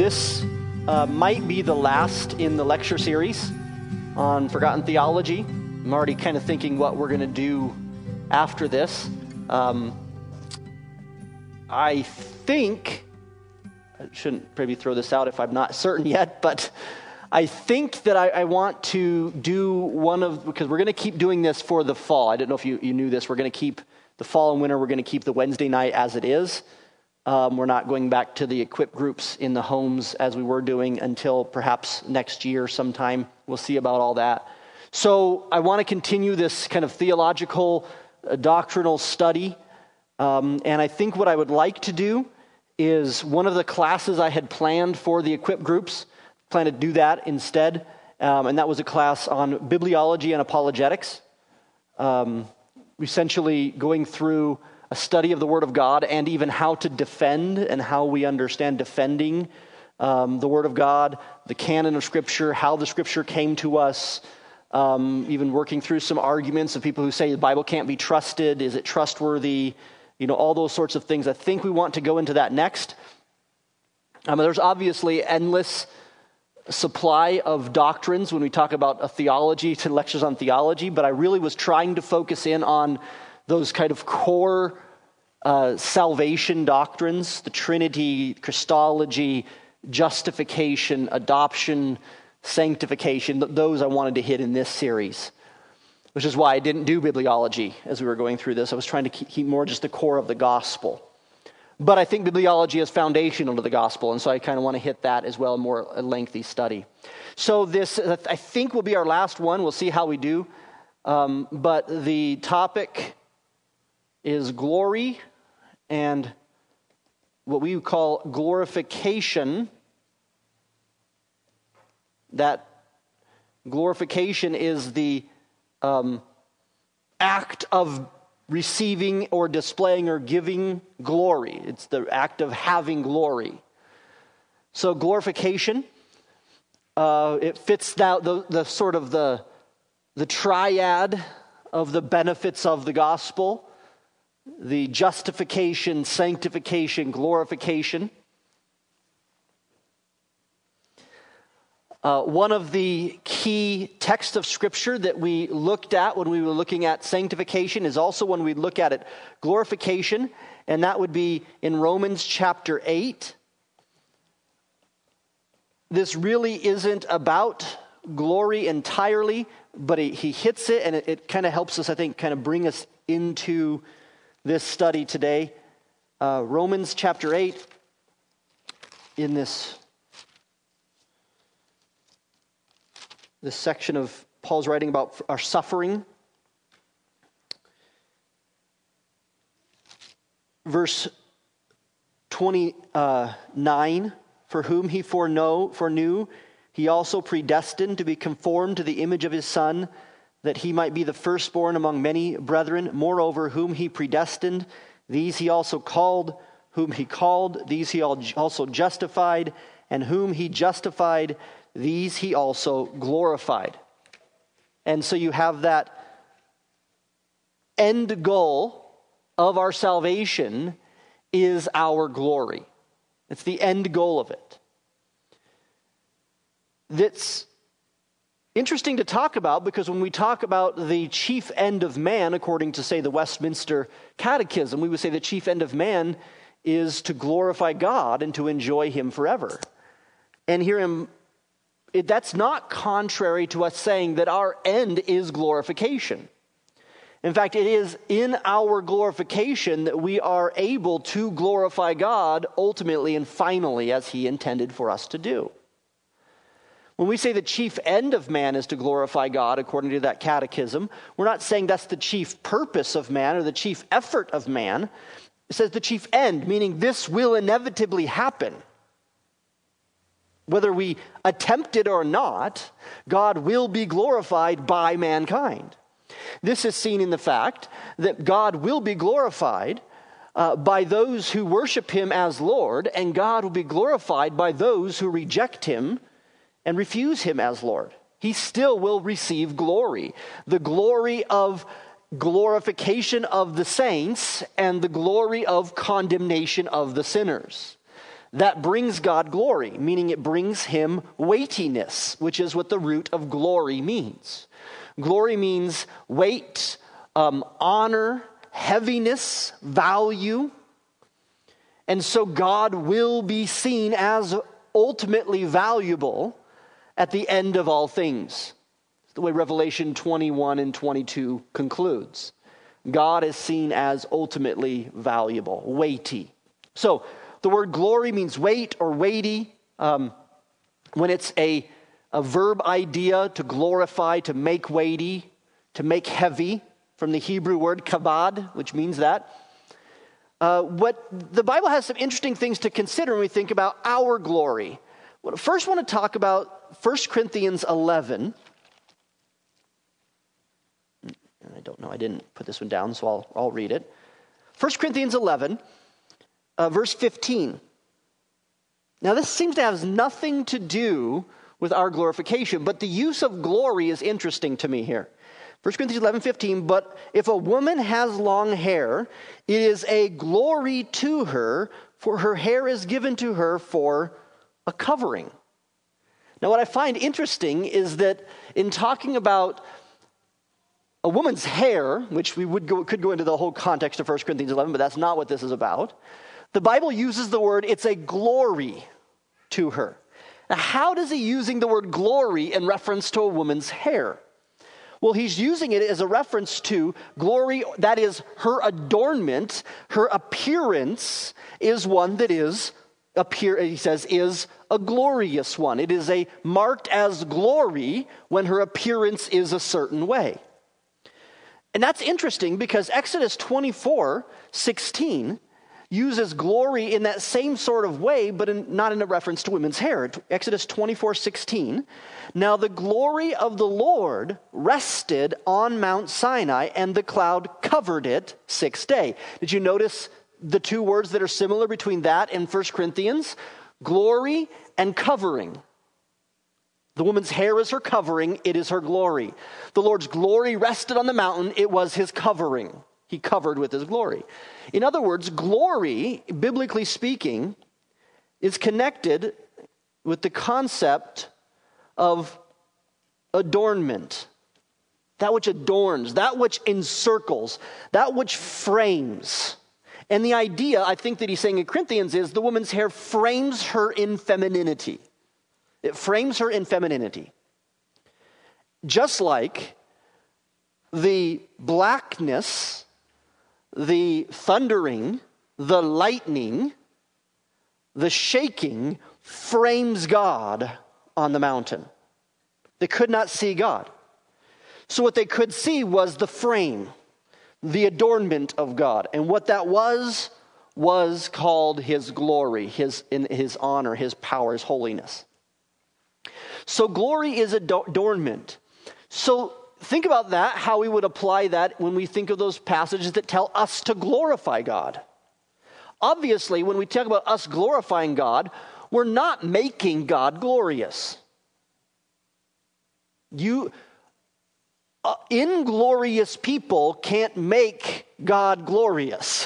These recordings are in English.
This might be the last in the lecture series on Forgotten Theology. I'm already kind of thinking what we're going to do after this. I think, I shouldn't maybe throw this out if I'm not certain yet, but I think that I want to do because we're going to keep doing this for the fall. I don't know if you knew this. We're going to keep the fall and winter, we're going to keep the Wednesday night as it is. We're not going back to the equip groups in the homes as we were doing until perhaps next year sometime. We'll see about all that. So I want to continue this kind of theological, doctrinal study. And I think what I would like to do is one of the classes I had planned for the equip groups, plan to do that instead. And that was a class on bibliology and apologetics. Essentially going through a study of the Word of God and even how to defend and how we understand defending the Word of God, the canon of Scripture, how the Scripture came to us, even working through some arguments of people who say the Bible can't be trusted, is it trustworthy, all those sorts of things. I think we want to go into that next. There's obviously endless supply of doctrines when we talk about lectures on theology, but I really was trying to focus in on those kind of core salvation doctrines, the Trinity, Christology, justification, adoption, sanctification. Those I wanted to hit in this series, which is why I didn't do bibliology as we were going through this. I was trying to keep more just the core of the gospel. But I think bibliology is foundational to the gospel, and so I kind of want to hit that as well, a lengthy study. So this, I think, will be our last one. We'll see how we do. But the topic is glory and what we call glorification. That glorification is the act of receiving or displaying or giving glory. It's the act of having glory. So glorification, it fits the sort of the triad of the benefits of the gospel. The justification, sanctification, glorification. One of the key texts of Scripture that we looked at when we were looking at sanctification is also when we look at it, glorification, and that would be in Romans chapter 8. This really isn't about glory entirely, but he hits it, and it kind of helps us, I think, kind of bring us into this study today. Romans chapter 8, in this section of Paul's writing about our suffering. Verse 29, for whom he foreknew, he also predestined to be conformed to the image of his Son, that he might be the firstborn among many brethren. Moreover, whom he predestined, these he also called. Whom he called, these he also justified. And whom he justified, these he also glorified. And so you have that end goal of our salvation is our glory. It's the end goal of it. That's interesting to talk about because when we talk about the chief end of man, according to, say, the Westminster Catechism, we would say the chief end of man is to glorify God and to enjoy Him forever. And that's not contrary to us saying that our end is glorification. In fact, it is in our glorification that we are able to glorify God ultimately and finally as He intended for us to do. When we say the chief end of man is to glorify God, according to that catechism, we're not saying that's the chief purpose of man or the chief effort of man. It says the chief end, meaning this will inevitably happen. Whether we attempt it or not, God will be glorified by mankind. This is seen in the fact that God will be glorified by those who worship Him as Lord, and God will be glorified by those who reject Him and refuse Him as Lord. He still will receive glory. The glory of glorification of the saints and the glory of condemnation of the sinners. that brings God glory, meaning it brings him weightiness, which is what the root of glory means. Glory means weight, honor, heaviness, value. And so God will be seen as ultimately valuable at the end of all things. That's the way Revelation 21 and 22 concludes. God is seen as ultimately valuable, weighty. So the word glory means weight or weighty. When it's a verb idea, to glorify, to make weighty, to make heavy, from the Hebrew word kabad, which means that. What the Bible has some interesting things to consider when we think about our glory. First, I want to talk about 1 Corinthians 11. I don't know, I didn't put this one down, so I'll read it. 1 Corinthians 11, verse 15. Now, this seems to have nothing to do with our glorification, but the use of glory is interesting to me here. 1 Corinthians 11:15, but if a woman has long hair, it is a glory to her, for her hair is given to her for a covering. Now, what I find interesting is that in talking about a woman's hair, which we could go into the whole context of 1 Corinthians 11, but that's not what this is about. The Bible uses the word, it's a glory to her. Now, how does he using the word glory in reference to a woman's hair? Well, he's using it as a reference to glory, that is, her adornment, her appearance is one that is, he says, is a glorious one. It is marked as glory when her appearance is a certain way. And that's interesting because Exodus 24:16 uses glory in that same sort of way, but not in a reference to women's hair. Exodus 24:16. Now the glory of the Lord rested on Mount Sinai, and the cloud covered it 6 days. Did you notice the two words that are similar between that and 1 Corinthians? Glory and covering. The woman's hair is her covering, it is her glory. The Lord's glory rested on the mountain, it was his covering. He covered with his glory. In other words, glory, biblically speaking, is connected with the concept of adornment. That which adorns, that which encircles, that which frames. And the idea, I think, that he's saying in Corinthians is the woman's hair frames her in femininity. It frames her in femininity. Just like the blackness, the thundering, the lightning, the shaking frames God on the mountain. They could not see God. So what they could see was the frame, the adornment of God. And what that was called his glory, his honor, his power, his holiness. So glory is adornment. So think about that, how we would apply that when we think of those passages that tell us to glorify God. Obviously, when we talk about us glorifying God, we're not making God glorious. Inglorious people can't make God glorious.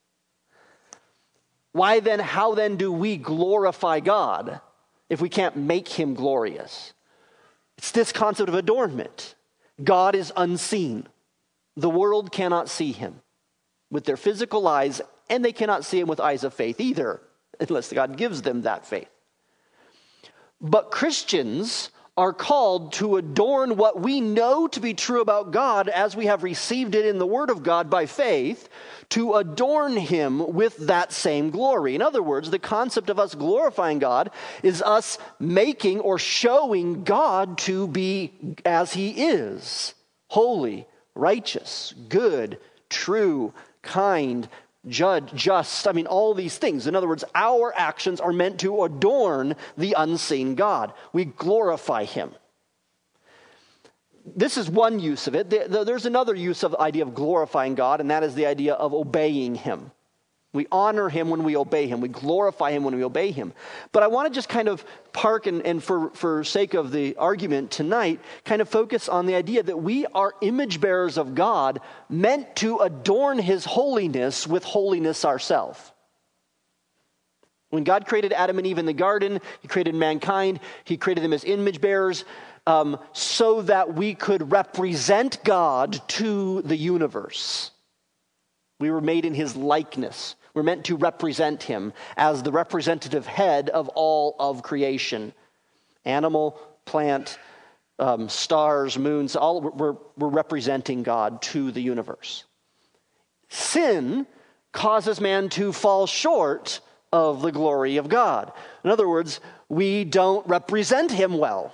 How then do we glorify God if we can't make him glorious? It's this concept of adornment. God is unseen. The world cannot see him with their physical eyes, and they cannot see him with eyes of faith either, unless God gives them that faith. But Christians are called to adorn what we know to be true about God as we have received it in the Word of God by faith, to adorn him with that same glory. In other words, the concept of us glorifying God is us making or showing God to be as he is: holy, righteous, good, true, kind, just. All these things. In other words, our actions are meant to adorn the unseen God. We glorify him. This is one use of it. There's another use of the idea of glorifying God, and that is the idea of obeying him. We honor him when we obey him. We glorify him when we obey him. But I want to just kind of park and for sake of the argument tonight, kind of focus on the idea that we are image bearers of God, meant to adorn his holiness with holiness ourselves. When God created Adam and Eve in the garden, he created mankind, he created them as image bearers, so that we could represent God to the universe. We were made in his likeness. We're meant to represent him as the representative head of all of creation. Animal, plant, stars, moons, all we're representing God to the universe. Sin causes man to fall short of the glory of God. In other words, we don't represent him well.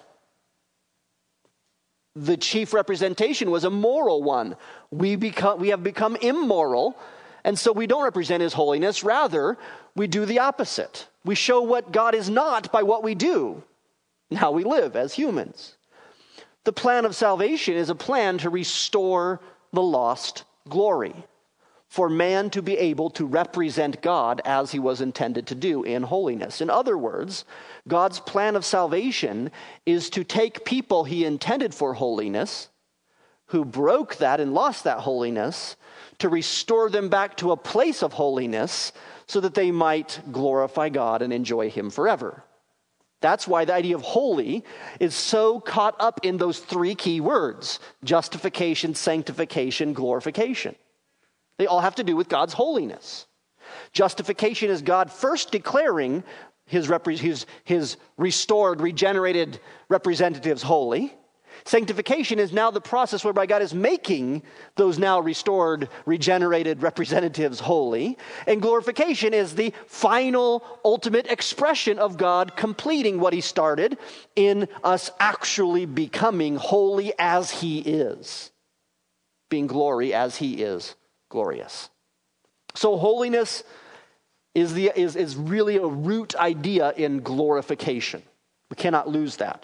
The chief representation was a moral one. We have become immoral, and so we don't represent his holiness. Rather, we do the opposite. We show what God is not by what we do and how we live as humans. The plan of salvation is a plan to restore the lost glory, for man to be able to represent God as he was intended to do in holiness. In other words, God's plan of salvation is to take people he intended for holiness, who broke that and lost that holiness, to restore them back to a place of holiness so that they might glorify God and enjoy him forever. That's why the idea of holy is so caught up in those three key words: justification, sanctification, glorification. They all have to do with God's holiness. Justification is God first declaring his restored, regenerated representatives holy. Sanctification is now the process whereby God is making those now restored, regenerated representatives holy. And glorification is the final, ultimate expression of God completing what he started in us actually becoming holy as he is, being glory as he is glorious. So holiness is really a root idea in glorification. We cannot lose that.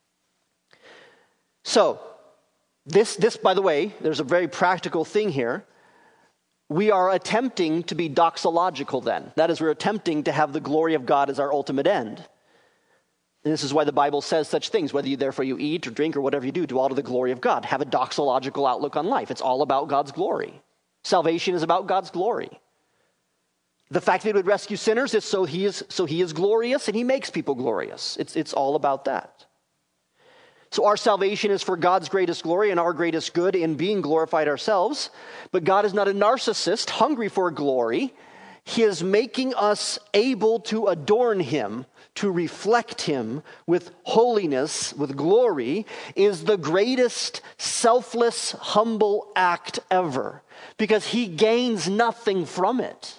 So, this, by the way, there's a very practical thing here. We are attempting to be doxological then. That is, we're attempting to have the glory of God as our ultimate end. And this is why the Bible says such things. Whether therefore you eat or drink or whatever you do all to the glory of God. Have a doxological outlook on life. It's all about God's glory. Salvation is about God's glory. The fact that he would rescue sinners is so he is glorious and he makes people glorious. It's all about that. So our salvation is for God's greatest glory and our greatest good in being glorified ourselves. But God is not a narcissist hungry for glory. He is making us able to adorn him, to reflect him with holiness, with glory, is the greatest selfless, humble act ever. Because he gains nothing from it.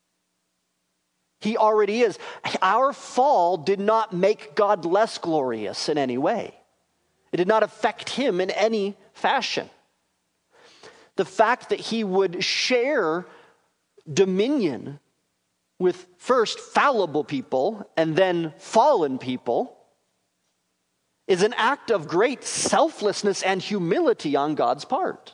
He already is. Our fall did not make God less glorious in any way. It did not affect him in any fashion. The fact that he would share dominion with first fallible people and then fallen people is an act of great selflessness and humility on God's part.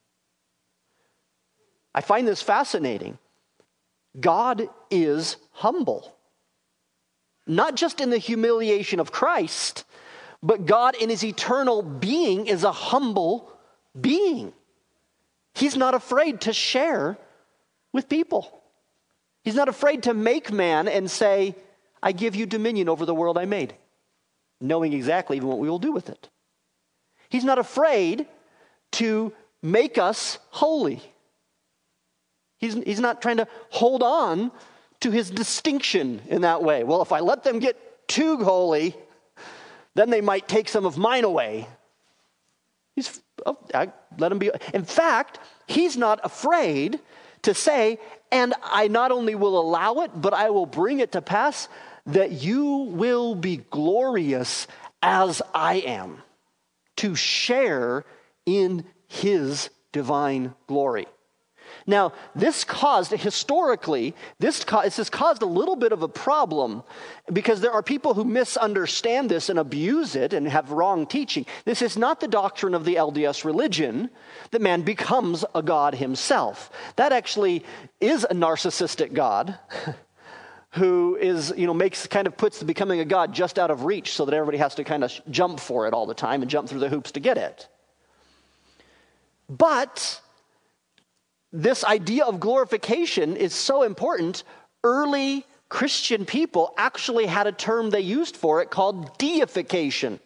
I find this fascinating. God is humble. Not just in the humiliation of Christ, but God in his eternal being is a humble being. He's not afraid to share with people. He's not afraid to make man and say, I give you dominion over the world I made, knowing exactly even what we will do with it. He's not afraid to make us holy. He's not trying to hold on to his distinction in that way. Well, if I let them get too holy, then they might take some of mine away. I let him be. In fact, he's not afraid to say, and I not only will allow it, but I will bring it to pass that you will be glorious as I am, to share in his divine glory. Now, this has caused a little bit of a problem because there are people who misunderstand this and abuse it and have wrong teaching. This is not the doctrine of the LDS religion that man becomes a god himself. That actually is a narcissistic God who is, puts the becoming a god just out of reach so that everybody has to kind of jump for it all the time and jump through the hoops to get it. But this idea of glorification is so important. Early Christian people actually had a term they used for it called deification.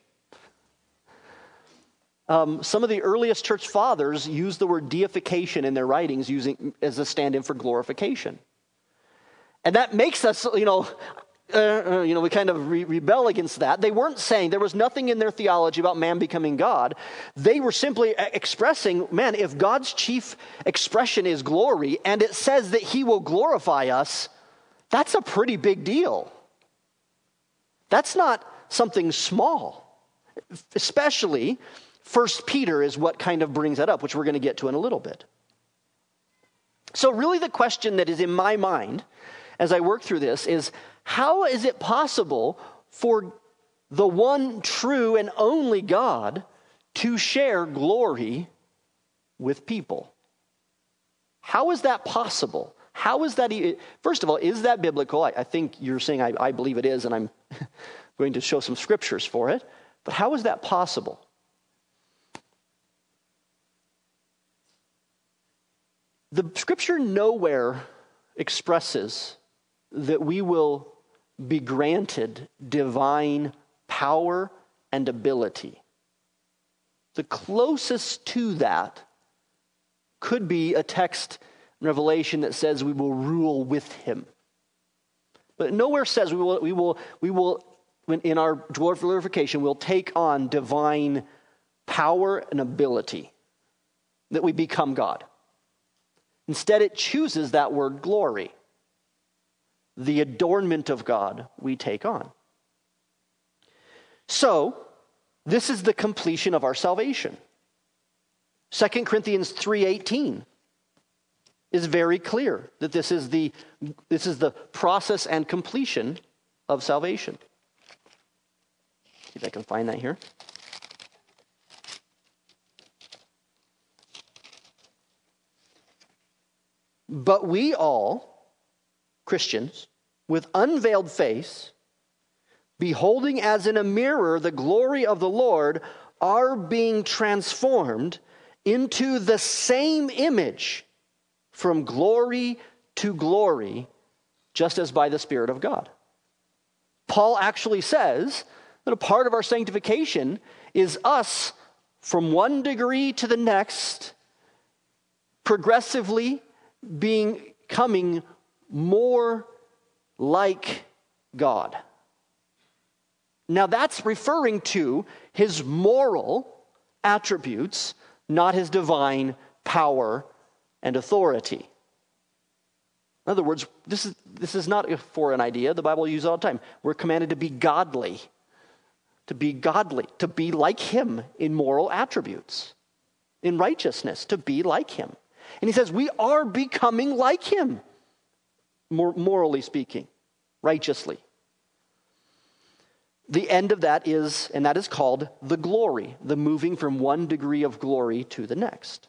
Some of the earliest church fathers used the word deification in their writings using as a stand-in for glorification. And that makes us, we kind of rebel against that. They weren't saying, there was nothing in their theology about man becoming God. They were simply expressing, man, if God's chief expression is glory, and it says that he will glorify us, that's a pretty big deal. That's not something small. Especially, 1 Peter is what kind of brings that up, which we're going to get to in a little bit. So really the question that is in my mind as I work through this is, how is it possible for the one true and only God to share glory with people? How is that possible? How is that? First of all, is that biblical? I think you're saying I believe it is, and I'm going to show some scriptures for it. But how is that possible? The scripture nowhere expresses that we will be granted divine power and ability. The closest to that could be a text in Revelation that says we will rule with him. But nowhere says we will in our glorification, we'll take on divine power and ability, that we become God. Instead, it chooses that word glory. The adornment of God we take on. So, this is the completion of our salvation. 2 Corinthians 3:18 is very clear that this is the process and completion of salvation. See if I can find that here. But we all, Christians, with unveiled face, beholding as in a mirror the glory of the Lord, are being transformed into the same image from glory to glory, just as by the Spirit of God. Paul actually says that a part of our sanctification is us from one degree to the next, progressively becoming more like God. Now that's referring to his moral attributes, not his divine power and authority. In other words, this is not a foreign idea. The Bible uses it all the time. We're commanded to be godly, to be like him in moral attributes, in righteousness, to be like him. And he says we are becoming like him, morally speaking, righteously. The end of that is called the glory, the moving from one degree of glory to the next.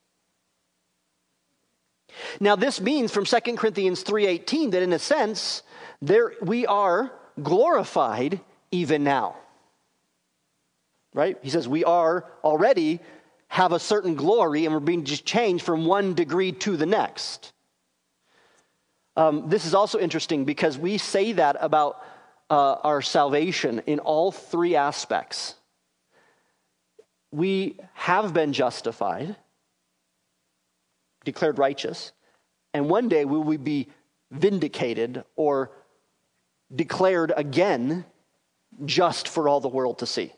Now this means from 2 Corinthians 3:18 that in a sense, we are glorified even now. Right? He says we are already have a certain glory and we're being just changed from one degree to the next. This is also interesting because we say that about our salvation in all three aspects. We have been justified, declared righteous, and one day we will be vindicated or declared again just for all the world to see.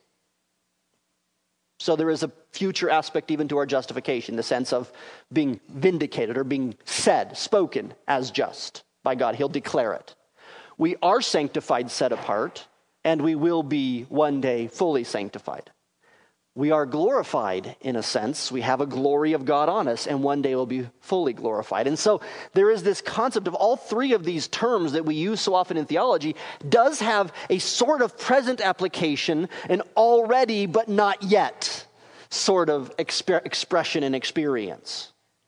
So there is a future aspect even to our justification, the sense of being vindicated or being spoken as just by God. He'll declare it. We are sanctified, set apart, and we will be one day fully sanctified. We are glorified in a sense. We have a glory of God on us, and one day we'll be fully glorified. And so there is this concept of all three of these terms that we use so often in theology does have a sort of present application, an already but not yet sort of expression and experience.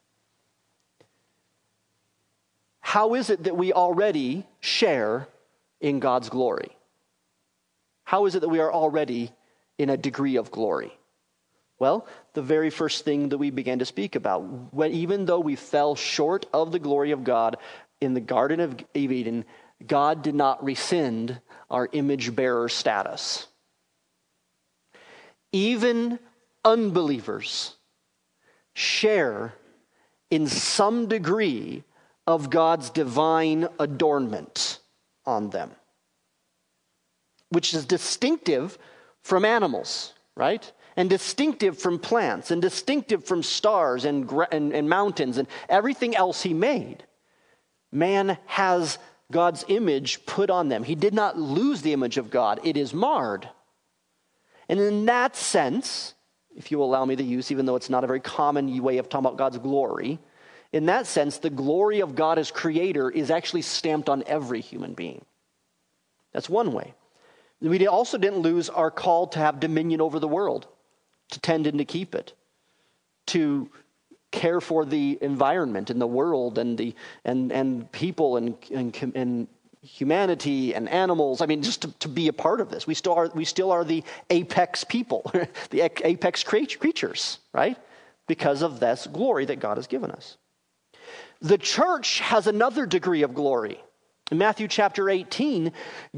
How is it that we already share in God's glory? How is it that we are already in a degree of glory? Well, the very first thing that we began to speak about, even though we fell short of the glory of God in the Garden of Eden, God did not rescind our image bearer status. Even unbelievers share in some degree of God's divine adornment on them, which is distinctive from animals, right? And distinctive from plants, and distinctive from stars and mountains and everything else he made. Man has God's image put on them. He did not lose the image of God. It is marred. And in that sense, if you will allow me to use, even though it's not a very common way of talking about God's glory, in that sense, the glory of God as creator is actually stamped on every human being. That's one way. We also didn't lose our call to have dominion over the world, to tend and to keep it, to care for the environment and the world and people and humanity and animals. I mean, just to be a part of this. We still are the apex people, the apex creatures, right? Because of this glory that God has given us. The church has another degree of glory. In Matthew chapter 18,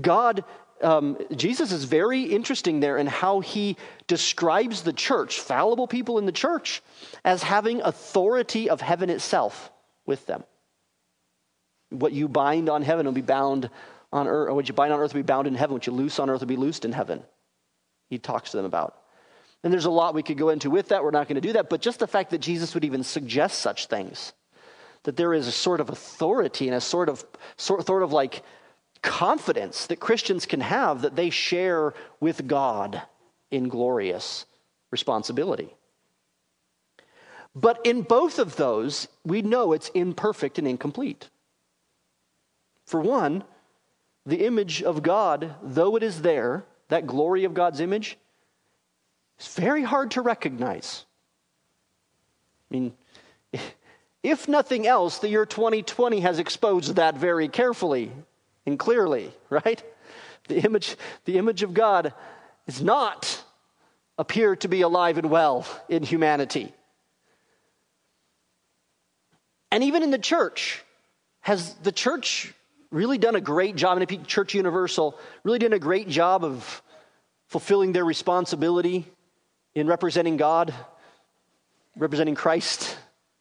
Jesus is very interesting there in how he describes the church, fallible people in the church, as having authority of heaven itself with them. What you bind on heaven will be bound on earth, or what you bind on earth will be bound in heaven. What you loose on earth will be loosed in heaven. He talks to them about. And there's a lot we could go into with that. We're not going to do that. But just the fact that Jesus would even suggest such things, that there is a sort of authority and a sort of like confidence that Christians can have that they share with God in glorious responsibility. But in both of those, we know it's imperfect and incomplete. For one, the image of God, though it is there, that glory of God's image, is very hard to recognize. I mean, if nothing else, the year 2020 has exposed that very carefully and clearly, right? The image of God does not appear to be alive and well in humanity. And even in the church, has the church really done a great job, and Church Universal really done a great job of fulfilling their responsibility in representing God, representing Christ?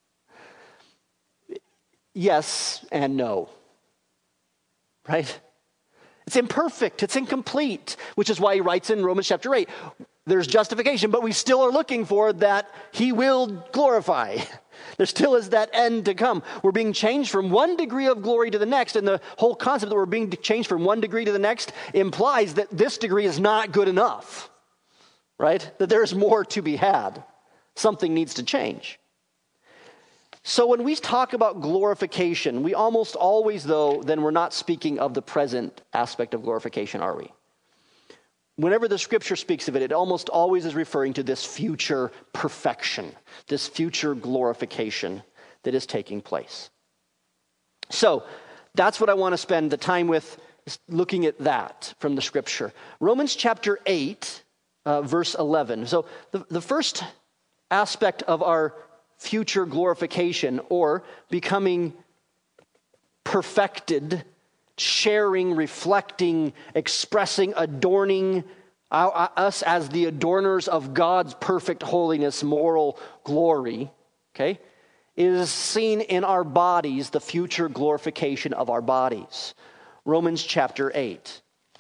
Yes and no. Right? It's imperfect. It's incomplete, which is why he writes in Romans chapter 8, there's justification, but we still are looking for that he will glorify. There still is that end to come. We're being changed from one degree of glory to the next, and the whole concept that we're being changed from one degree to the next implies that this degree is not good enough, right? That there's more to be had. Something needs to change. So when we talk about glorification, we almost always, though, then we're not speaking of the present aspect of glorification, are we? Whenever the scripture speaks of it, it almost always is referring to this future perfection, this future glorification that is taking place. So that's what I want to spend the time with, is looking at that from the scripture. Romans chapter 8, verse 11. So the first aspect of our future glorification, or becoming perfected, sharing, reflecting, expressing, adorning us as the adorners of God's perfect holiness, moral glory, okay, is seen in our bodies, the future glorification of our bodies. Romans chapter 8,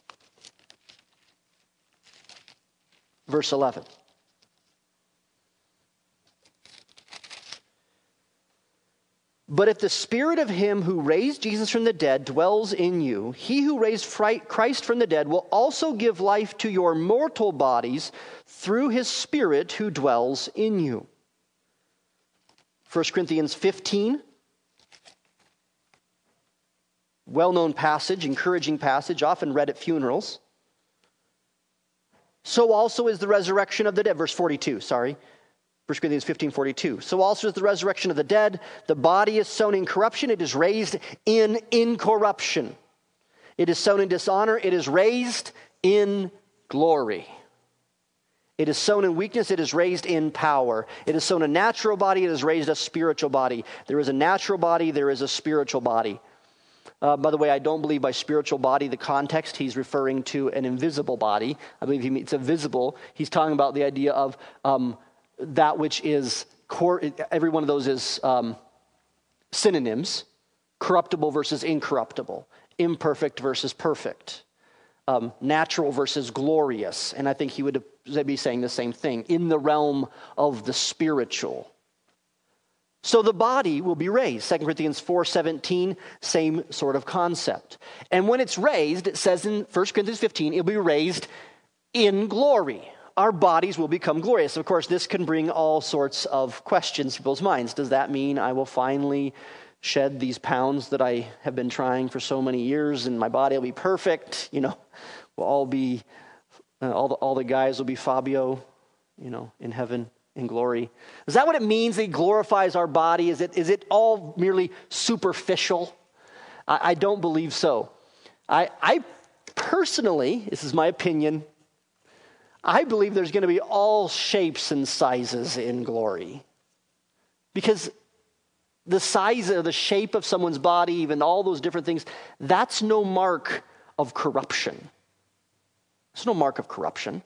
verse 11. But if the spirit of him who raised Jesus from the dead dwells in you, he who raised Christ from the dead will also give life to your mortal bodies through his spirit who dwells in you. 1 Corinthians 15, well-known passage, encouraging passage, often read at funerals. So also is the resurrection of the dead. Verse 42, sorry. 1 Corinthians 15:42. So also is the resurrection of the dead. The body is sown in corruption. It is raised in incorruption. It is sown in dishonor. It is raised in glory. It is sown in weakness. It is raised in power. It is sown a natural body. It is raised a spiritual body. There is a natural body. There is a spiritual body. By the way, I don't believe by spiritual body the context he's referring to an invisible body. I believe it's a visible. He's talking about the idea of that which is every one of those is synonyms: corruptible versus incorruptible, imperfect versus perfect, natural versus glorious. And I think he would be saying the same thing in the realm of the spiritual. So the body will be raised. 2 Corinthians 4:17, same sort of concept. And when it's raised, it says in 1 Corinthians 15, it'll be raised in glory. Our bodies will become glorious. Of course, this can bring all sorts of questions to people's minds. Does that mean I will finally shed these pounds that I have been trying for so many years and my body will be perfect? We'll all be, all the guys will be Fabio, in heaven. In glory. Is that what it means that he glorifies our body? Is it all merely superficial? I don't believe so. I personally, this is my opinion, I believe there's going to be all shapes and sizes in glory. Because the size or the shape of someone's body, even all those different things, that's no mark of corruption. It's no mark of corruption.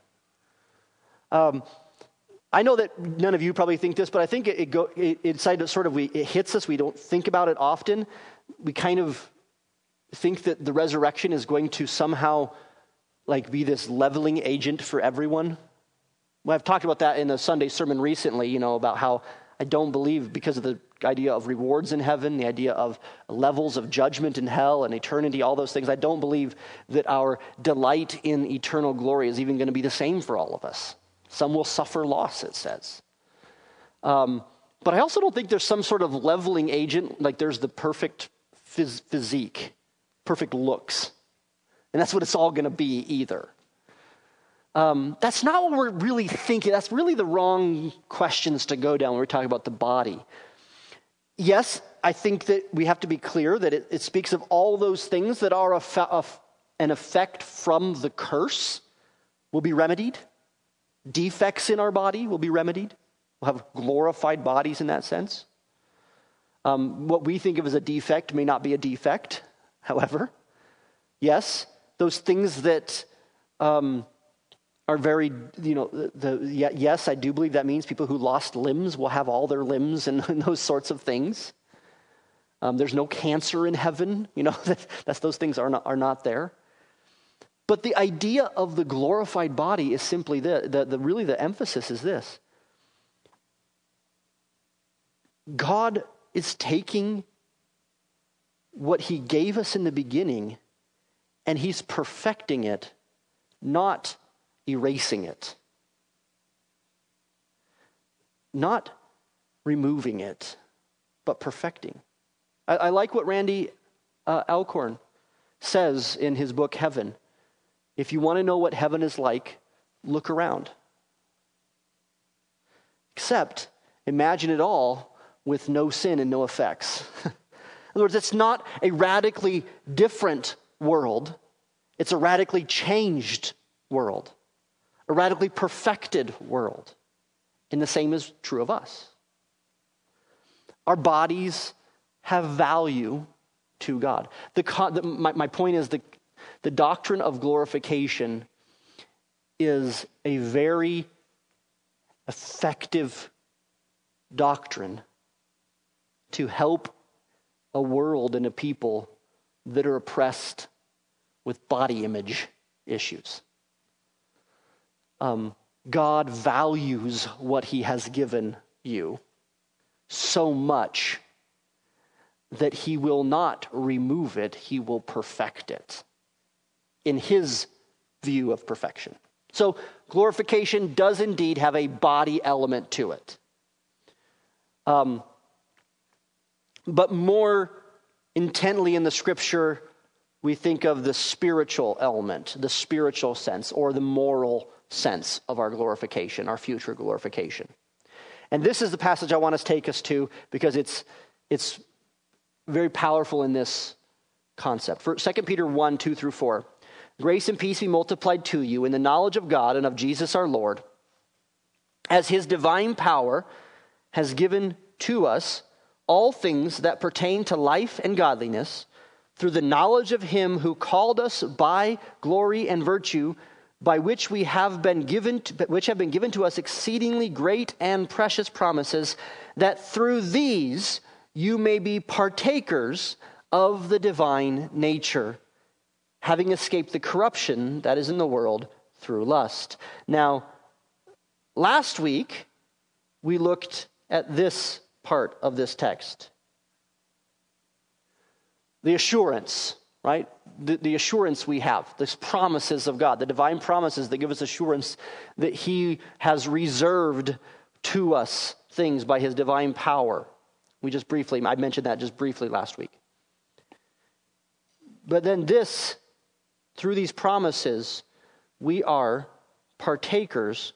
I know that none of you probably think this, but I think it hits us. We don't think about it often. We kind of think that the resurrection is going to somehow be this leveling agent for everyone. Well, I've talked about that in a Sunday sermon recently, about how I don't believe, because of the idea of rewards in heaven, the idea of levels of judgment in hell and eternity, all those things, I don't believe that our delight in eternal glory is even going to be the same for all of us. Some will suffer loss, it says. But I also don't think there's some sort of leveling agent, like there's the perfect physique, perfect looks. And that's what it's all going to be either. That's not what we're really thinking. That's really the wrong questions to go down when we're talking about the body. Yes, I think that we have to be clear that it speaks of all those things that are an effect from the curse will be remedied. Defects in our body will be remedied. We'll have glorified bodies in that sense. What we think of as a defect may not be a defect, however. Yes, those things that are very, yes, I do believe that means people who lost limbs will have all their limbs and those sorts of things. There's no cancer in heaven, those things are not there. But the idea of the glorified body is simply really the emphasis is this. God is taking what he gave us in the beginning and he's perfecting it, not erasing it. Not removing it, but perfecting. I like what Randy Alcorn says in his book, Heaven. If you want to know what heaven is like, look around. Except, imagine it all with no sin and no effects. In other words, it's not a radically different world. It's a radically changed world. A radically perfected world. And the same is true of us. Our bodies have value to God. My point is the doctrine of glorification is a very effective doctrine to help a world and a people that are oppressed with body image issues. God values what he has given you so much that he will not remove it, he will perfect it in his view of perfection. So glorification does indeed have a body element to it. But more intently in the scripture, we think of the spiritual element, the spiritual sense, or the moral sense of our glorification, our future glorification. And this is the passage I want to take us to because it's very powerful in this concept. For 2 Peter 1, 2 through 4. Grace and peace be multiplied to you in the knowledge of God and of Jesus our Lord, as his divine power has given to us all things that pertain to life and godliness, through the knowledge of him who called us by glory and virtue, by which have been given to us exceedingly great and precious promises, that through these you may be partakers of the divine nature, having escaped the corruption that is in the world through lust. Now, last week, we looked at this part of this text. The assurance, right? The assurance we have, these promises of God, the divine promises that give us assurance that he has reserved to us things by his divine power. I mentioned that just briefly last week. But then through these promises, we are partakers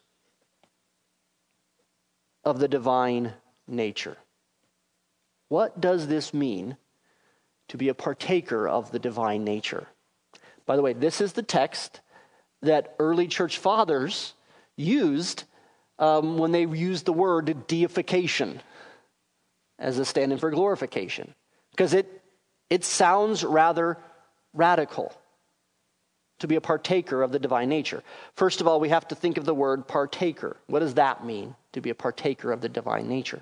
of the divine nature. What does this mean to be a partaker of the divine nature? By the way, this is the text that early church fathers used when they used the word deification as a stand-in for glorification, because it sounds rather radical to be a partaker of the divine nature. First of all, we have to think of the word partaker. What does that mean, to be a partaker of the divine nature?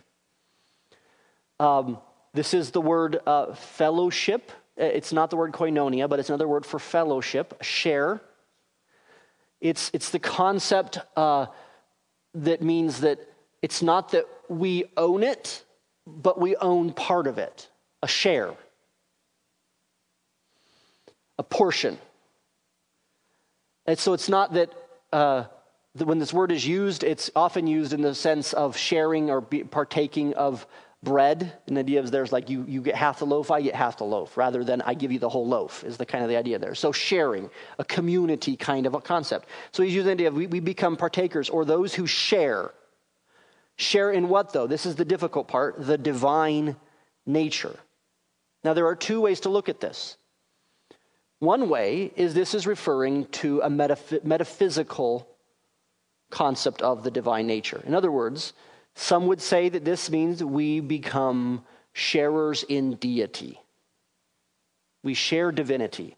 This is the word fellowship. It's not the word koinonia, but it's another word for fellowship, share. It's the concept that means that it's not that we own it, but we own part of it, a share, a portion. And so it's not that when this word is used, it's often used in the sense of sharing or partaking of bread. And the idea is there's like you get half the loaf, I get half the loaf, rather than I give you the whole loaf is the kind of the idea there. So sharing, a community kind of a concept. So he's using the idea of we become partakers, or those who share. Share in what, though? This is the difficult part, the divine nature. Now, there are two ways to look at this. One way is this is referring to a metaphysical concept of the divine nature. In other words, some would say that this means we become sharers in deity. We share divinity.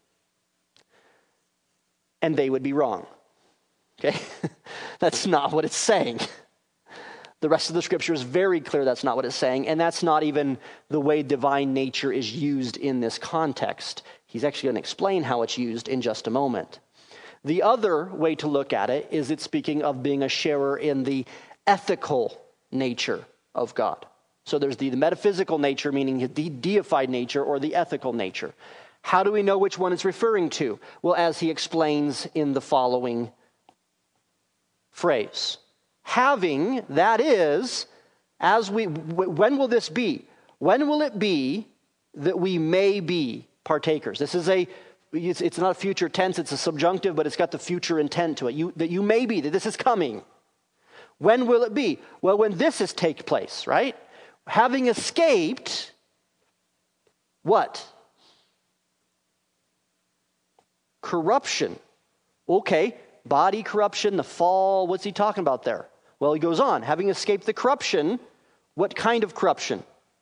And they would be wrong. Okay? That's not what it's saying. The rest of the scripture is very clear that's not what it's saying, and that's not even the way divine nature is used in this context. He's actually going to explain how it's used in just a moment. The other way to look at it is it's speaking of being a sharer in the ethical nature of God. So there's the metaphysical nature, meaning the deified nature, or the ethical nature. How do we know which one it's referring to? Well, as he explains in the following phrase. Having, that is, when will this be? When will it be that we may be partakers? This is it's not a future tense, it's a subjunctive, but it's got the future intent to it. That you may be, that this is coming. When will it be? Well, when this is take place, right? Having escaped, what? Corruption. Okay, body corruption, the fall, what's he talking about there? Well, he goes on, having escaped the corruption, what kind of corruption?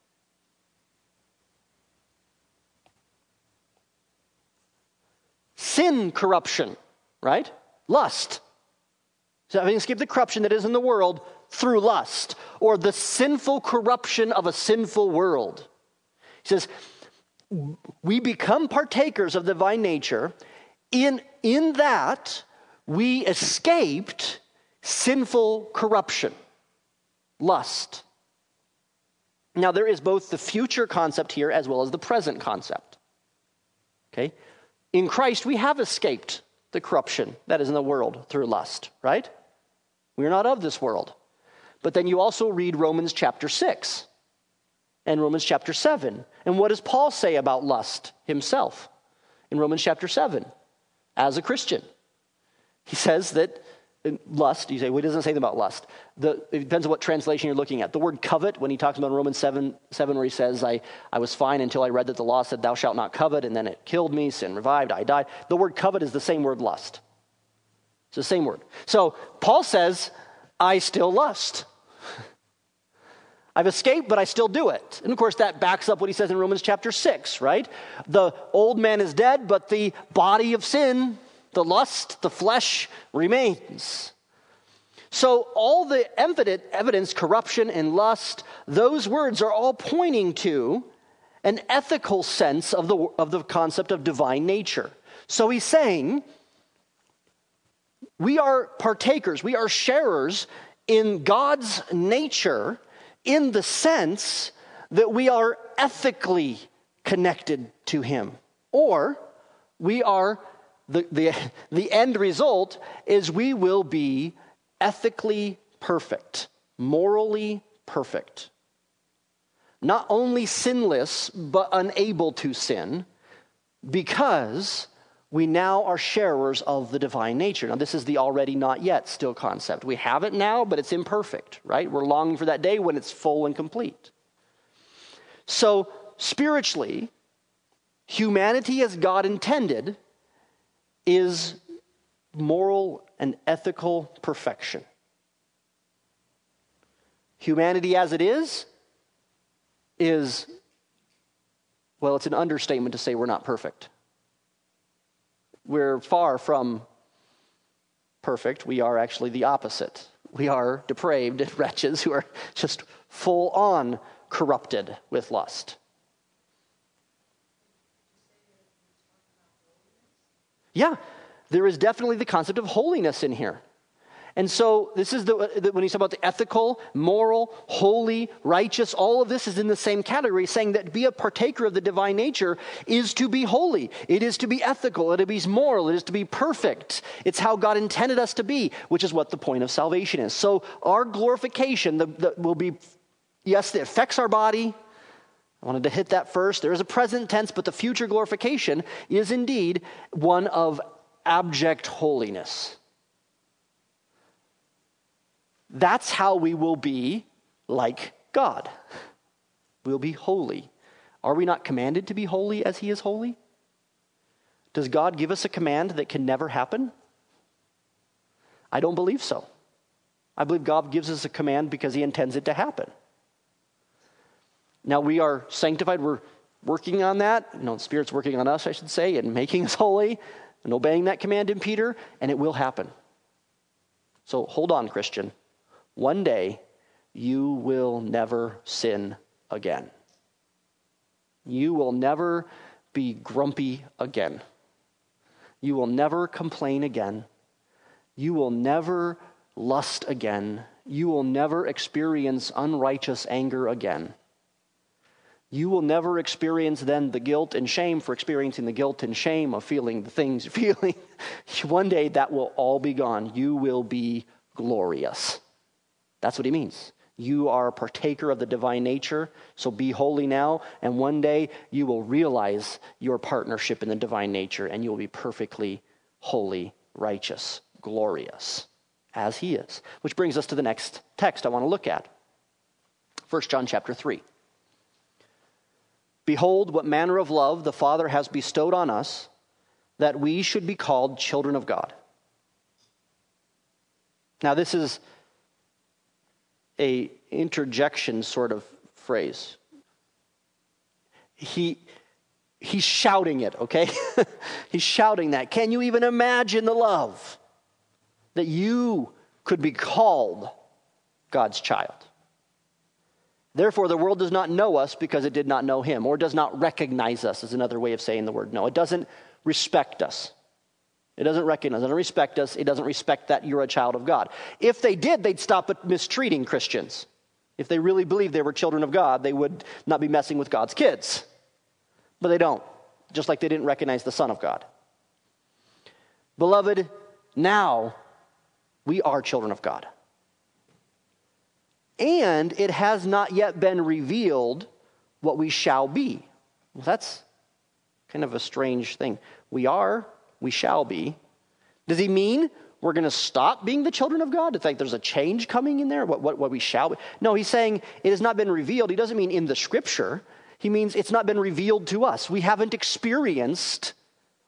Sin corruption, right? Lust. So having escaped the corruption that is in the world through lust, or the sinful corruption of a sinful world. He says, we become partakers of the divine nature in that we escaped sinful corruption, lust. Now, there is both the future concept here as well as the present concept. Okay? In Christ, we have escaped the corruption that is in the world through lust, right? We are not of this world. But then you also read Romans chapter 6 and Romans chapter 7. And what does Paul say about lust himself in Romans chapter 7 as a Christian? He says that lust, you say, well, he doesn't say anything about lust. It depends on what translation you're looking at. The word covet, when he talks about Romans 7 where he says, I was fine until I read that the law said, thou shalt not covet, and then it killed me, sin revived, I died. The word covet is the same word lust. It's the same word. So Paul says, I still lust. I've escaped, but I still do it. And of course, that backs up what he says in Romans chapter 6, right? The old man is dead, but the body of sin, the lust, the flesh remains. So all the evidence, corruption and lust, those words are all pointing to an ethical sense of the concept of divine nature. So he's saying, we are partakers, we are sharers in God's nature in the sense that we are ethically connected to him. Or we are, the end result is we will be ethically perfect, morally perfect. Not only sinless, but unable to sin, because we now are sharers of the divine nature. Now, this is the already not yet still concept. We have it now, but it's imperfect, right? We're longing for that day when it's full and complete. So, spiritually, humanity as God intended is moral and ethical perfection. Humanity as it is, well, it's an understatement to say we're not perfect. We're far from perfect. We are actually the opposite. We are depraved wretches who are just full on corrupted with lust. Yeah, there is definitely the concept of holiness in here. And so this is when he's talking about the ethical, moral, holy, righteous, all of this is in the same category, saying that to be a partaker of the divine nature is to be holy. It is to be ethical. It is to be moral. It is to be perfect. It's how God intended us to be, which is what the point of salvation is. So our glorification will be, yes, it affects our body. I wanted to hit that first. There is a present tense, but the future glorification is indeed one of abject holiness. That's how we will be like God. We'll be holy. Are we not commanded to be holy as he is holy? Does God give us a command that can never happen? I don't believe so. I believe God gives us a command because he intends it to happen. Now we are sanctified. We're working on that. The Spirit's working on us, I should say, and making us holy and obeying that command in Peter, and it will happen. So hold on, Christian. One day, you will never sin again. You will never be grumpy again. You will never complain again. You will never lust again. You will never experience unrighteous anger again. You will never experience then the guilt and shame for experiencing the guilt and shame of feeling the things you're feeling. One day, that will all be gone. You will be glorious. That's what he means. You are a partaker of the divine nature, so be holy now, and one day you will realize your partnership in the divine nature, and you will be perfectly holy, righteous, glorious, as he is. Which brings us to the next text I want to look at. 1 John chapter 3. Behold, what manner of love the Father has bestowed on us, that we should be called children of God. Now this is a interjection sort of phrase. He's shouting it, okay? He's shouting that. Can you even imagine the love that you could be called God's child? Therefore, the world does not know us because it did not know him, or does not recognize us is another way of saying the word know. It doesn't respect us. It doesn't recognize, it doesn't respect us. It doesn't respect that you're a child of God. If they did, they'd stop mistreating Christians. If they really believed they were children of God, they would not be messing with God's kids. But they don't, just like they didn't recognize the Son of God. Beloved, now we are children of God. And it has not yet been revealed what we shall be. Well, that's kind of a strange thing. We shall be. Does he mean we're going to stop being the children of God? It's like there's a change coming in there, what we shall be. No, he's saying it has not been revealed. He doesn't mean in the scripture. He means it's not been revealed to us. We haven't experienced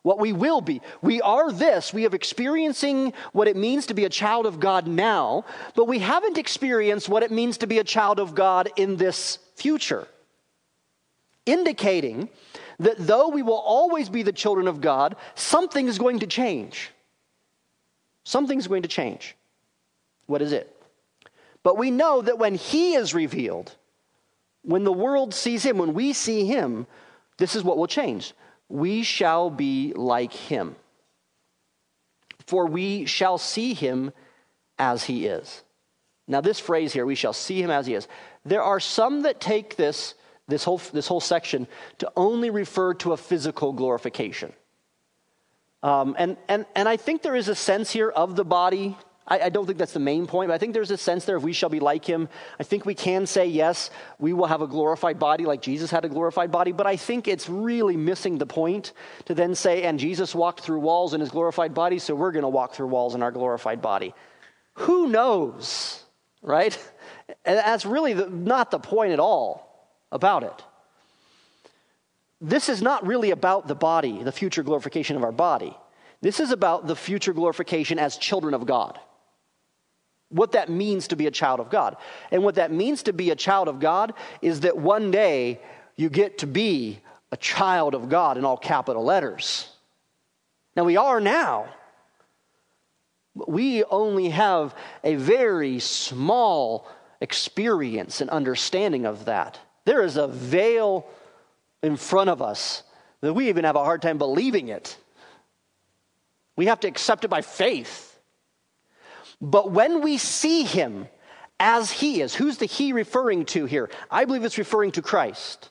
what we will be. We are this. We are experiencing what it means to be a child of God now, but we haven't experienced what it means to be a child of God in this future. Indicating that though we will always be the children of God, something is going to change. Something's going to change. What is it? But we know that when he is revealed, when the world sees him, when we see him, this is what will change. We shall be like him. For we shall see him as he is. Now this phrase here, we shall see him as he is. There are some that take this whole section to only refer to a physical glorification. And I think there is a sense here of the body. I don't think that's the main point, but I think there's a sense there of we shall be like him. I think we can say, yes, we will have a glorified body like Jesus had a glorified body, but I think it's really missing the point to then say, and Jesus walked through walls in his glorified body, so we're going to walk through walls in our glorified body. Who knows, right? And that's really not the point at all about it. This is not really about the body, the future glorification of our body. This is about the future glorification as children of God. What that means to be a child of God. And what that means to be a child of God is that one day you get to be a child of God in all capital letters. Now we are now. But we only have a very small experience and understanding of that. There is a veil in front of us that we even have a hard time believing it. We have to accept it by faith. But when we see him as he is, who's the he referring to here? I believe it's referring to Christ.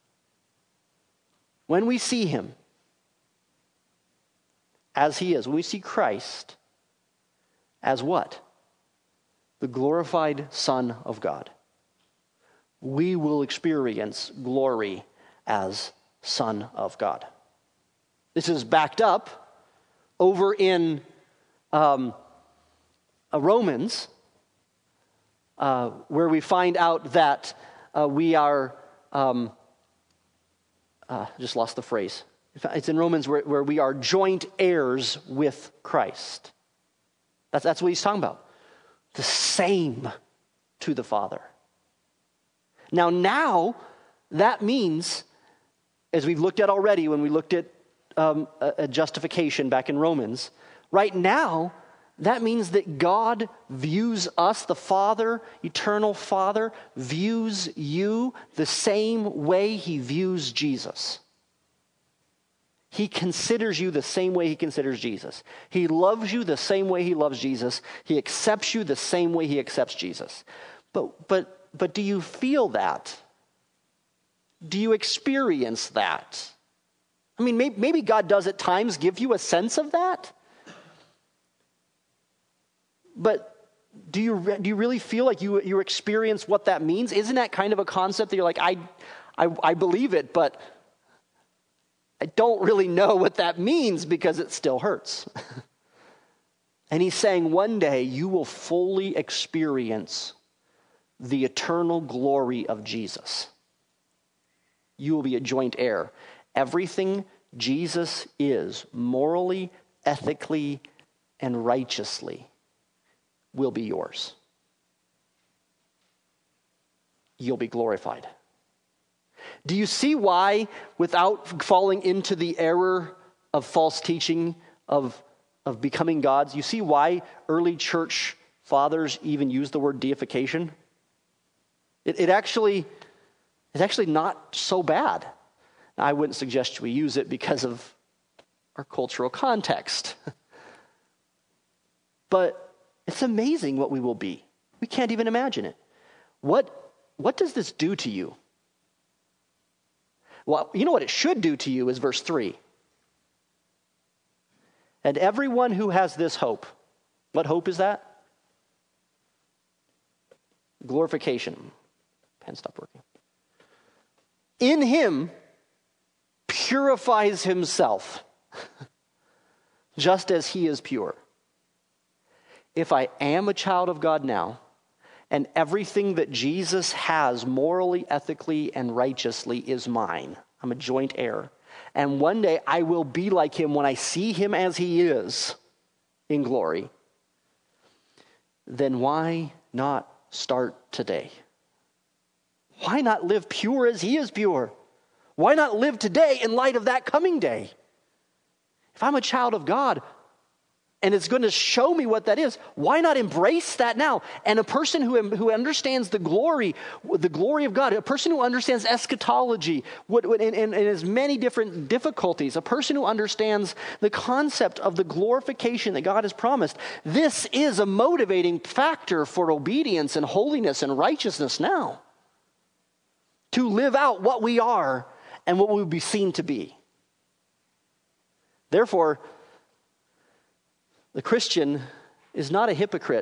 When we see him as he is, when we see Christ as what? The glorified Son of God. We will experience glory as Son of God. This is backed up over in Romans, where we find out that we are, just lost the phrase. It's in Romans where we are joint heirs with Christ. That's what he's talking about. The same to the Father. Now that means, as we've looked at already when we looked at a justification back in Romans, right now, that means that God views us, the Father, eternal Father, views you the same way he views Jesus. He considers you the same way he considers Jesus. He loves you the same way he loves Jesus. He accepts you the same way he accepts Jesus. But do you feel that? Do you experience that? I mean, maybe God does at times give you a sense of that. But do you really feel like you experience what that means? Isn't that kind of a concept that you're like, I believe it, but I don't really know what that means because it still hurts. And he's saying one day you will fully experience the eternal glory of Jesus. You will be a joint heir. Everything Jesus is, morally, ethically, and righteously, will be yours. You'll be glorified. Do you see why, without falling into the error of false teaching of becoming gods, you see why early church fathers even use the word deification? It's actually not so bad. Now, I wouldn't suggest we use it because of our cultural context. But it's amazing what we will be. We can't even imagine it. What does this do to you? Well, you know what it should do to you is verse 3. And everyone who has this hope, what hope is that? Glorification. Pen stopped working. In him purifies himself, just as he is pure. If I am a child of God now, and everything that Jesus has morally, ethically, and righteously is mine, I'm a joint heir, and one day I will be like him when I see him as he is in glory, then why not start today? Why not live pure as he is pure? Why not live today in light of that coming day? If I'm a child of God, and it's going to show me what that is, why not embrace that now? And a person who understands the glory of God, a person who understands eschatology in as many different difficulties, a person who understands the concept of the glorification that God has promised, this is a motivating factor for obedience and holiness and righteousness now. To live out what we are and what we will be seen to be. Therefore, the Christian is not a hypocrite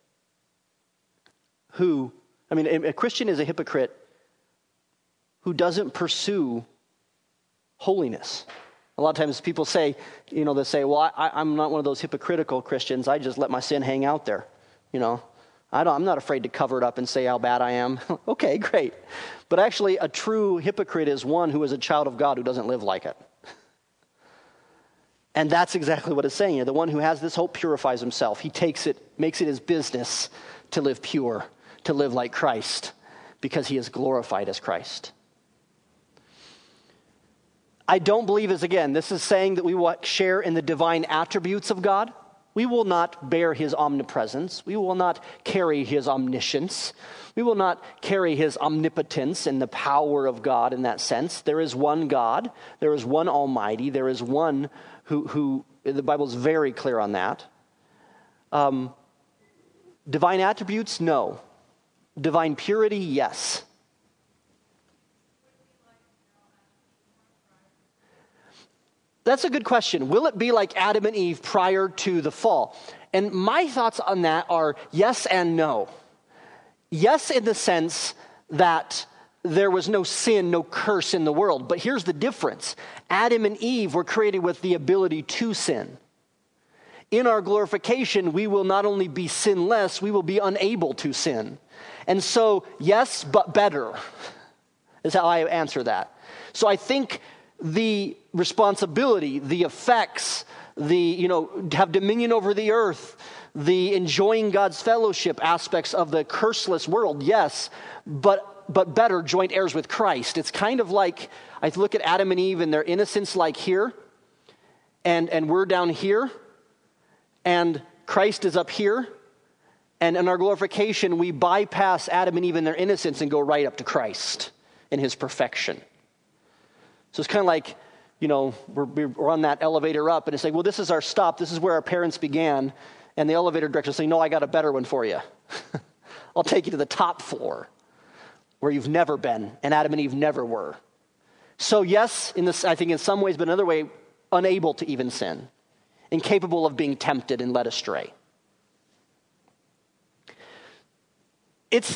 a Christian is a hypocrite who doesn't pursue holiness. A lot of times people say, they say, well, I'm not one of those hypocritical Christians. I just let my sin hang out there. I'm not afraid to cover it up and say how bad I am. Okay, great. But actually, a true hypocrite is one who is a child of God who doesn't live like it. And that's exactly what it's saying here. The one who has this hope purifies himself. He makes it his business to live pure, to live like Christ, because he is glorified as Christ. I don't believe this is saying that we will share in the divine attributes of God. We will not bear his omnipresence. We will not carry his omniscience. We will not carry his omnipotence and the power of God in that sense. There is one God. There is one Almighty. There is one who the Bible is very clear on that. Divine attributes, no. Divine purity, yes. That's a good question. Will it be like Adam and Eve prior to the fall? And my thoughts on that are yes and no. Yes, in the sense that there was no sin, no curse in the world. But here's the difference. Adam and Eve were created with the ability to sin. In our glorification, we will not only be sinless, we will be unable to sin. And so, yes, but better is how I answer that. So I think the responsibility, the effects, have dominion over the earth, the enjoying God's fellowship aspects of the curseless world, yes, but better, joint heirs with Christ. It's kind of like, I look at Adam and Eve and their innocence like here, and we're down here, and Christ is up here, and in our glorification, we bypass Adam and Eve in their innocence and go right up to Christ in his perfection. So it's kind of like, we're on that elevator up, and it's like, well, this is our stop. This is where our parents began. And the elevator director is saying, no, I got a better one for you. I'll take you to the top floor where you've never been, and Adam and Eve never were. So yes, I think in some ways, but another way, unable to even sin, incapable of being tempted and led astray. It's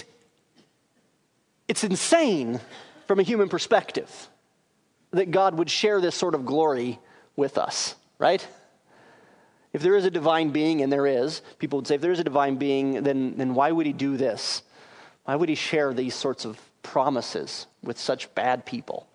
insane from a human perspective that God would share this sort of glory with us, right? If there is a divine being, and there is, people would say, if there is a divine being, then why would he do this? Why would he share these sorts of promises with such bad people?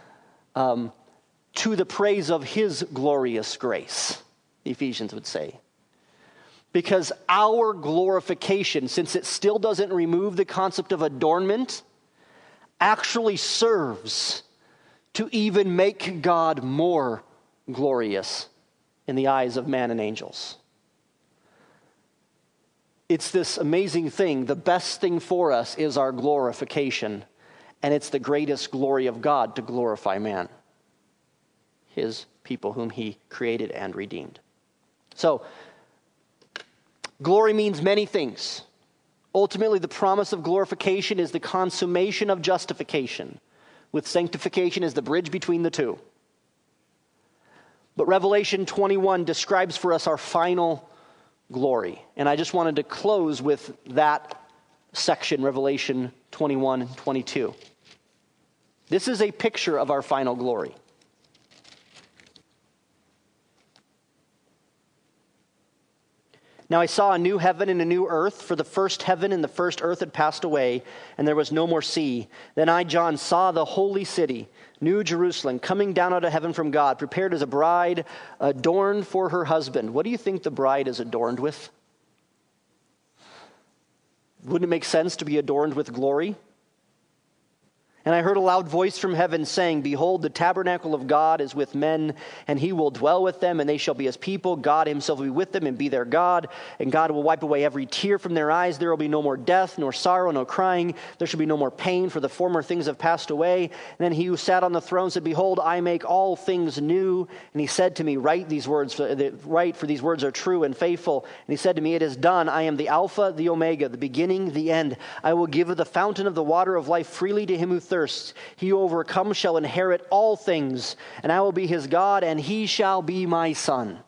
To the praise of his glorious grace, the Ephesians would say. Because our glorification, since it still doesn't remove the concept of adornment, actually serves to even make God more glorious in the eyes of man and angels. It's this amazing thing. The best thing for us is our glorification, and it's the greatest glory of God to glorify man, his people whom he created and redeemed. So, glory means many things. Ultimately, the promise of glorification is the consummation of justification, with sanctification as the bridge between the two. But Revelation 21 describes for us our final glory. And I just wanted to close with that section, Revelation 21 and 22. This is a picture of our final glory. Now I saw a new heaven and a new earth, for the first heaven and the first earth had passed away, and there was no more sea. Then I, John, saw the holy city, New Jerusalem, coming down out of heaven from God, prepared as a bride, adorned for her husband. What do you think the bride is adorned with? Wouldn't it make sense to be adorned with glory? And I heard a loud voice from heaven saying, Behold, the tabernacle of God is with men, and he will dwell with them, and they shall be his people. God himself will be with them and be their God. And God will wipe away every tear from their eyes. There will be no more death, nor sorrow, no crying. There shall be no more pain, for the former things have passed away. And then he who sat on the throne said, Behold, I make all things new. And he said to me, Write, for these words are true and faithful. And he said to me, It is done. I am the Alpha, the Omega, the beginning, the end. I will give of the fountain of the water of life freely to him who thirsts. He who overcomes shall inherit all things, and I will be his God, and he shall be my son.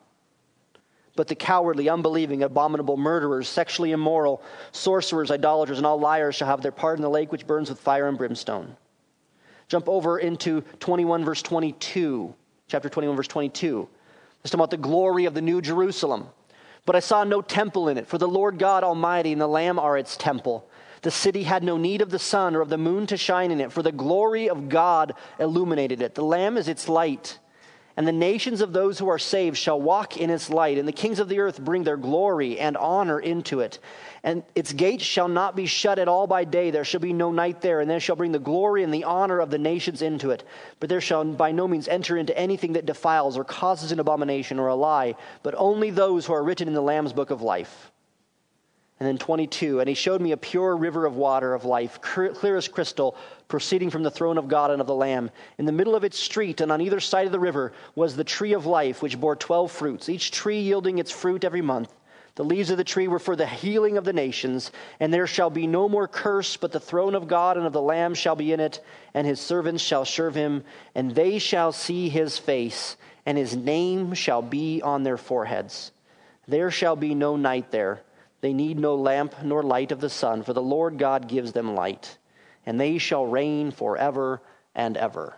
But the cowardly, unbelieving, abominable, murderers, sexually immoral, sorcerers, idolaters, and all liars shall have their part in the lake which burns with fire and brimstone. Jump over into 21 verse 22. Chapter 21 verse 22. It's about the glory of the New Jerusalem. But I saw no temple in it, for the Lord God Almighty and the Lamb are its temple. The city had no need of the sun or of the moon to shine in it, for the glory of God illuminated it. The Lamb is its light, and the nations of those who are saved shall walk in its light, and the kings of the earth bring their glory and honor into it. And its gates shall not be shut at all by day. There shall be no night there, and they shall bring the glory and the honor of the nations into it. But there shall by no means enter into anything that defiles or causes an abomination or a lie, but only those who are written in the Lamb's book of life. And then 22, and he showed me a pure river of water of life, clear as crystal, proceeding from the throne of God and of the Lamb. In the middle of its street and on either side of the river was the tree of life, which bore 12 fruits, each tree yielding its fruit every month. The leaves of the tree were for the healing of the nations, and there shall be no more curse, but the throne of God and of the Lamb shall be in it, and his servants shall serve him, and they shall see his face, and his name shall be on their foreheads. There shall be no night there. They need no lamp nor light of the sun, for the Lord God gives them light, and they shall reign forever and ever.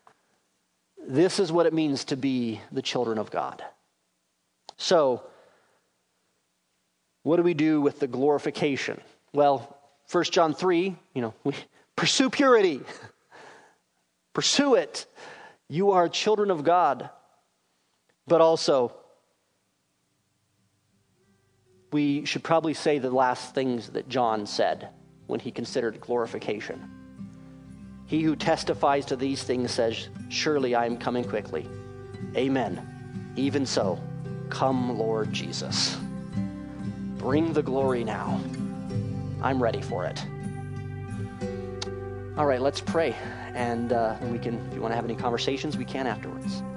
This is what it means to be the children of God. So, what do we do with the glorification? Well, 1 John 3, we pursue purity. Pursue it. You are children of God. But also, we should probably say the last things that John said when he considered glorification. He who testifies to these things says, Surely I am coming quickly. Amen. Even so, come, Lord Jesus. Bring the glory now. I'm ready for it. All right, let's pray. And we can, if you want to have any conversations, we can afterwards.